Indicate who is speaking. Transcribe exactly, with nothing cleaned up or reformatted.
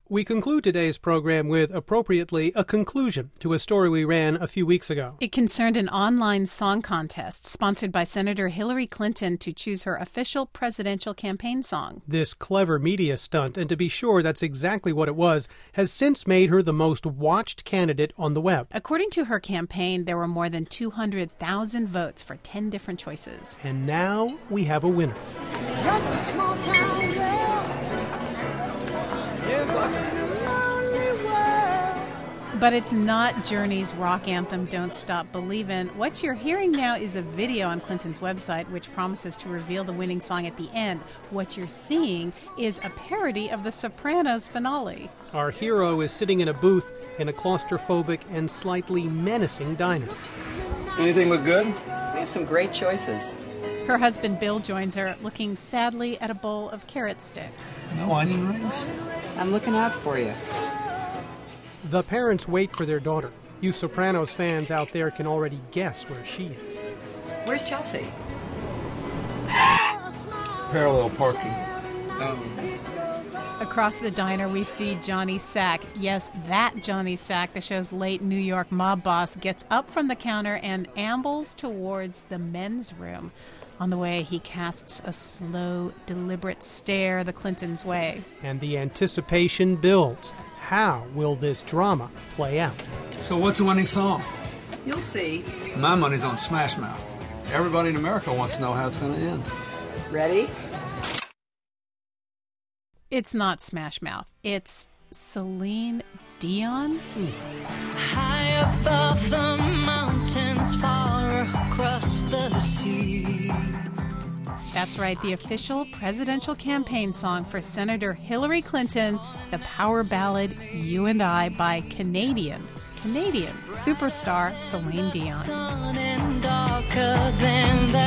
Speaker 1: We conclude today's program with, appropriately, a conclusion to a story we ran a few weeks ago.
Speaker 2: It concerned an online song contest sponsored by Senator Hillary Clinton to choose her official presidential campaign song.
Speaker 1: This clever media stunt, and to be sure that's exactly what it was, has since made her the most watched candidate on the web.
Speaker 2: According to her campaign, there were more than two hundred thousand votes for ten different choices.
Speaker 1: And now we have a winner.
Speaker 3: Just a small town girl.
Speaker 2: But it's not Journey's rock anthem, Don't Stop Believin'. What you're hearing now is a video on Clinton's website which promises to reveal the winning song at the end. What you're seeing is a parody of The Sopranos finale.
Speaker 1: Our hero is sitting in a booth in a claustrophobic and slightly menacing diner.
Speaker 4: Anything look good?
Speaker 5: We have some great choices.
Speaker 2: Her husband Bill joins her, looking sadly at a bowl of carrot sticks.
Speaker 4: No onion rings?
Speaker 5: I'm looking out for you.
Speaker 1: The parents wait for their daughter. You Sopranos fans out there can already guess where she is.
Speaker 5: Where's Chelsea?
Speaker 4: Parallel parking.
Speaker 5: Oh.
Speaker 2: Across the diner, we see Johnny Sack. Yes, that Johnny Sack, the show's late New York mob boss, gets up from the counter and ambles towards the men's room. On the way, he casts a slow, deliberate stare the Clintons' way.
Speaker 1: And the anticipation builds. How will this drama play out?
Speaker 4: So what's the winning song?
Speaker 5: You'll see.
Speaker 4: My money's on Smash Mouth. Everybody in America wants to know how it's going to end.
Speaker 5: Ready?
Speaker 2: It's not Smash Mouth. It's Celine Dion.
Speaker 6: High above the mountains, far across the sea.
Speaker 2: That's right, the official presidential campaign song for Senator Hillary Clinton, the power ballad You and I by Canadian, Canadian superstar Celine Dion.
Speaker 6: Sun and darker than the